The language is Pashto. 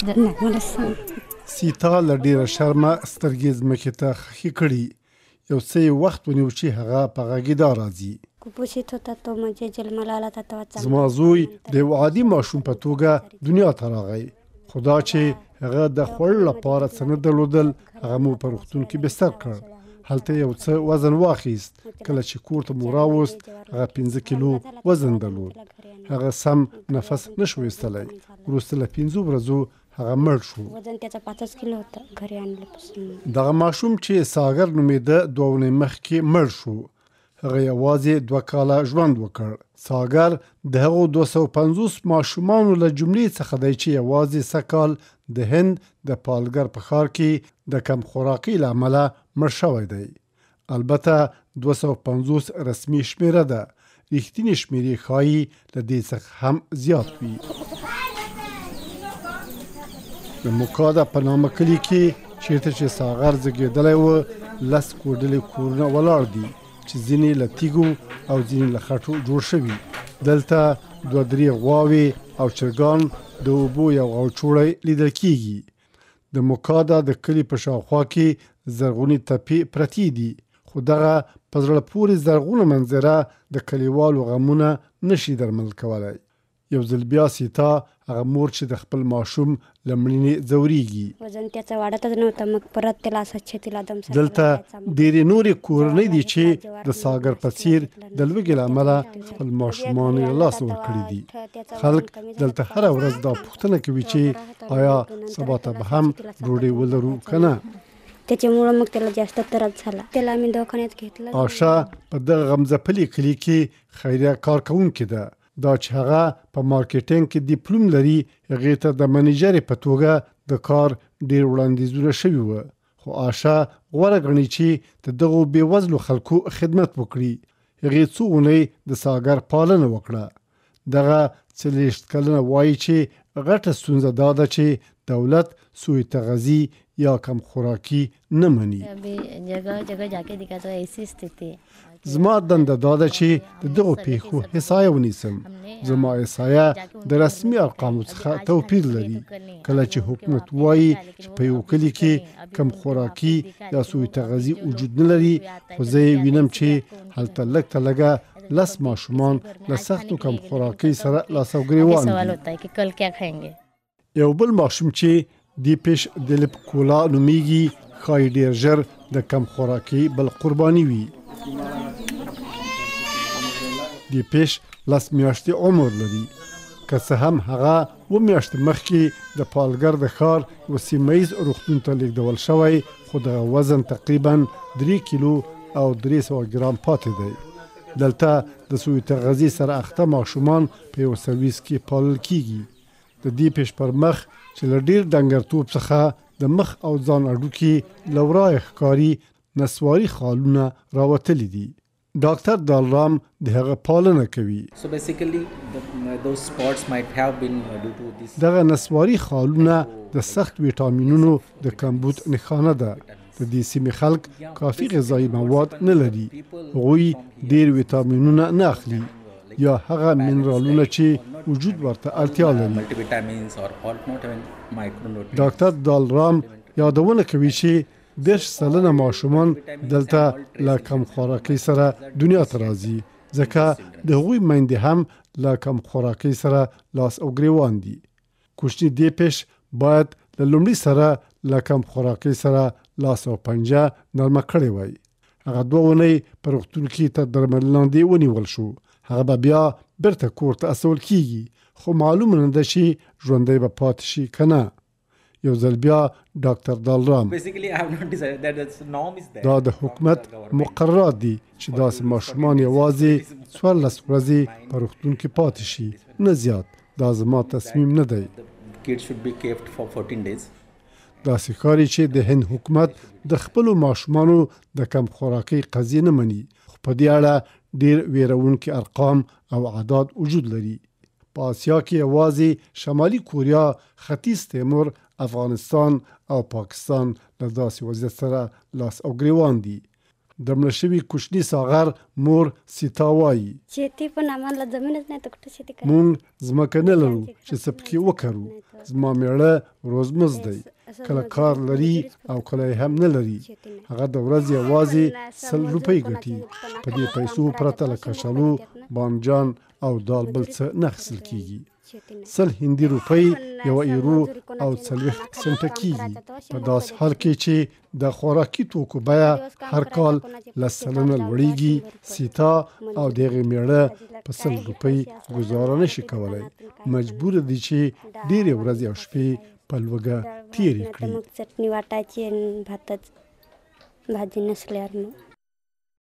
نه ولسم سیتا له ډېره شرمه سترګې ځمکې ته خښې کړي. یو څه یې وخت ونیو چې هغه په غږېدا راځي. زما زوی د یو عادي ماشوم په توګه دنیا ته راغی، خو دا چې هغه د خوړلو لپاره څه نه درلودل، هغه مو په روغتون کې بستر کړ. هلته یو څه وزن واخیست. کله چې کور ته مو راوست، هغه 15 کیلو وزن درلود. هغه سم نفس نشو ایستلی. وروسته له 5 ورځو هغه مړ شو. دغه ماشوم چې ساغر نومېده 2 اونۍ مخکې مړ شو. هغه یوازې 2 کاله ژوند وکړ. ساغر د هغو 250 ماشومانو له جملې څخه دی چې یوازې سږ د هند د پالګر په ښار کې د کم خوراکۍ له امله مړ شوی دی. البته 250 رسمي شمیره ده. رښتینې شمیرې ښایي له دې څخه هم زیات وي. د موکاده په نامه کلي کې چیرته چې ساغر زیږېدلی و، 10 کوډلې کورونه ولاړ دي چې ځینې له تیږو او ځینې له خټو جوړ شوي. دلته 2-3 غواوې او چرګان د اوبو یو غوچوړی لیدل کېږي. د موکاده د کلي په شاوخوا کې زرغونې تپې پرتې دي، خو دغه په زړه پورې زرغونه منظره د کلیوالو غمونه نشي درمل کولی. یو ځل بیا سیتا هغه مور چې د خپل ماشوم له مړینې ځورېږي. دلته ډېرې نورې کورنۍ دي چې د ساغر په څېر د لوږې له امله خپل ماشومان یې له لاسه ورکړي دي. خلک دلته هره ورځ دا پوښتنه کوي چې آیا سبا ته به هم ډوډۍ ولرو که نه. آشا په دغه غمزپلې کلي کې خیریه کارکوونکې ده. دا چې هغه په مارکیټینګ کې ډیپلوم لري، هغې ته د منیجرې په توګه د کار ډېر وړاندیزونه شوي وو. خو آشا غوره ګڼي چې د دغو بېوزلو خلکو خدمت وکړي. هغې څو اونۍ د ساغر پالنه وکړه. دغه 40 کلنه وایي چې غټه ستونزه دا ده چې دولت سوء تغذی یا کم خوراکي نه مني. زما دنده دا ده چې د دغو پیښو احصایه ونیسم. زما احصایه د رسمي ارقامو څخه توپیر لري. کله چې حکومت وایي چې په یو کلي کې کم خوراکي یا سوء تغذی وجود نه لري، خو زه یې وینم چې هلته لږ ته لږه 10 ماشومان له سختو کم خوراکۍ سره لاس او ګرېوان دي. یو بل ماشوم چې دیپش دلیپ کولا نومیږي، ښایي ډېر ژر د کم خوراکۍ بل قرباني وي. دیپش 10 میاشتې عمر لري. که څه هم هغه 2 میاشتې مخکې د پالګر د ښار یو سیمهییز روغتون ته لیږدول شوی، خو دغه وزن تقریبا 3 کیلو او 300 ګرام پاتې دی. دلته د سوء تغذی سره اخته ماشومان په یو سرویس کې پالل کېږي. د دیپش پر مخ چې له ډېر ډنګرتوب څخه د مخ او ځان اډوکې له ورایه ښکاري نسواري خالونه راوتلي دي. ډاکټر دالرام د هغه پالنه کوي. دغه نسواري خالونه د سخت ویټامینونو د کمبود نښانه ده. د دې سیمې خلک کافي غذایي مواد نه لري. هغوی ډېر ویټامینونه نه اخلي یا هغه منرالونه چې وجود ورته اړتیا لري. ډاکټر دالرام یادونه کوي چې 10 سلنه ماشومان دلته له کم خوراکۍ سره دنیا ته راځي، ځکه د هغوی میندې هم له کم خوراکۍ سره لاس او ګرېوان دي. کوچني دیپش باید له لومړي سره له کم خوراکۍ سره لاس او پنجه نرمه کړې وای. هغه 2 اونۍ په روغتون کې تر درملنې لاندې ونیول شو. هغه به بیا بیرته کور ته استول کېږي، خو معلومه نه ده چې ژوندی به پاتې شي که نه. یو ځل بیا ډاکټر دالرام دا د حکومت مقررات دي چې داسې ماشومان یوازې 14 ورځې په روغتون کې پاتې شي، نه زیات. دا زما تصمیم نه دی. داسې ښکاري چې د هند حکومت د خپلو ماشومانو د کم خوراکۍ قضیې نه مني، خو په دې اړه ډېر ویرونکي ارقام او اعداد وجود لري. په آسیا کې یوازې شمالي کوریا، ختیځ تیمور، افغانستان او پاکستان له داسې وضعیت سره لاس او ګرېوان دي. د مړه شوي کوچني ساغر مور سیتا وایي शेती पण आम्हाला जमीनच नाही तर कुठं शेती करायची. مونږ ځمکه نه لرو چې څه پکې وکړو. زما میړه روزمز دی، کله کار لري او کله یې هم نه لري. هغه د ورځې یوازې 100 روپۍ ګټي. په دې پیسو پرته له کچالو، بانجان او دال بل څه نه اخیستل کېږي. 100 هندي روپۍ، 1 یورو او 40 سنټه کېږي. په داس حال کې چې د خوراکي توکو بیه هر کال له سلنه لوړېږي، سیتا او د هغې میړه په 100 روپۍ ګزاره نشي کولی. مجبور دي چې ډېرې ورځې او شپې په لوږه تېرې کړي. मग चटणी वाटायची आणि भाजी नसल्यावर मग